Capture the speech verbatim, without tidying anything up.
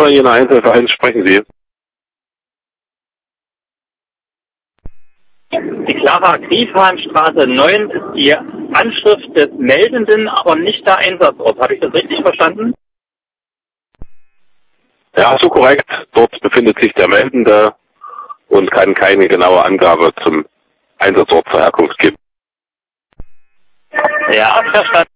Jena Jena eins eins sprechen Sie. Die Clara Griefhahnstraße neun ist die Anschrift des Meldenden, aber nicht der Einsatzort. Habe ich das richtig verstanden? Ja, so korrekt. Dort befindet sich der Meldende und kann keine genaue Angabe zum Einsatzort zur Herkunft geben. Ja, verstanden.